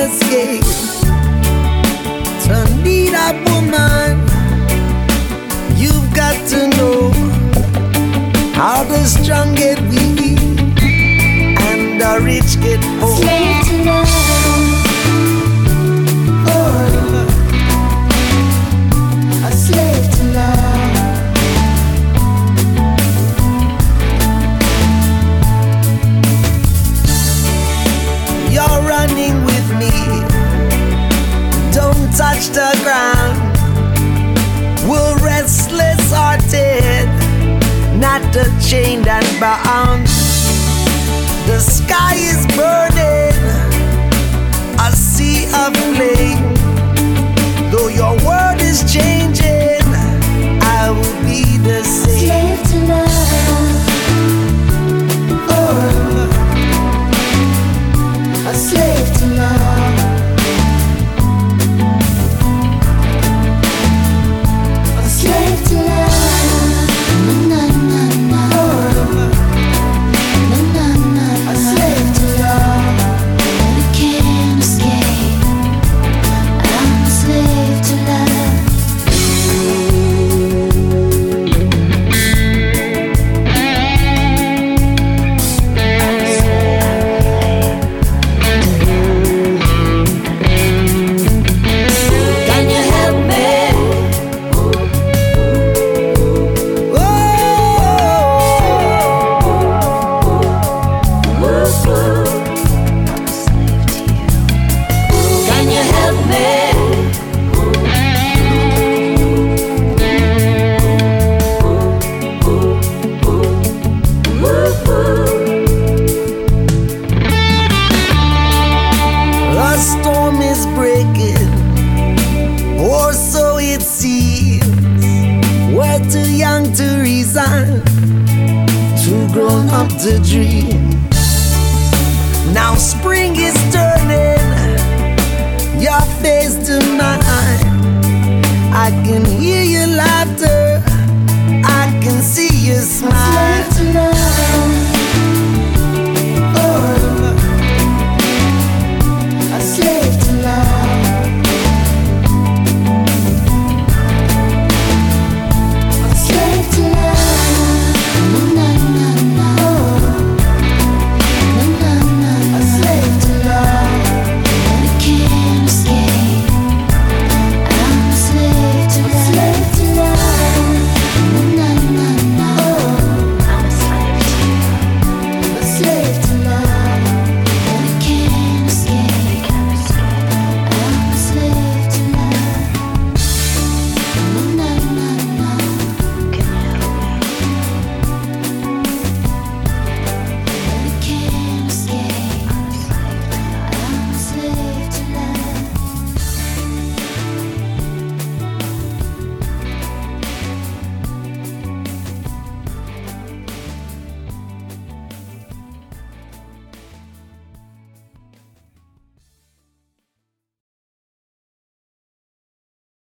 escape. To need a woman, you've got to know how the strong get weak and the rich get poor. Slave to love. A slave to love. You're running with me, don't touch the ground. We're restless hearted, not chained and bound. The sky is burning, a sea of flame. Though your world is changing, I will be the same. Slave to love. A slave to love. A slave to love. Na na na na. Na na na na. A slave to love. I can't escape. I'm a slave to love. Can you help me? Oh, Can you help me? a storm is breaking, or so it seems. We're too young to resign, too grown up to dream. Now spring is turning, your face to mine. I can hear your laughter, I can see your smile.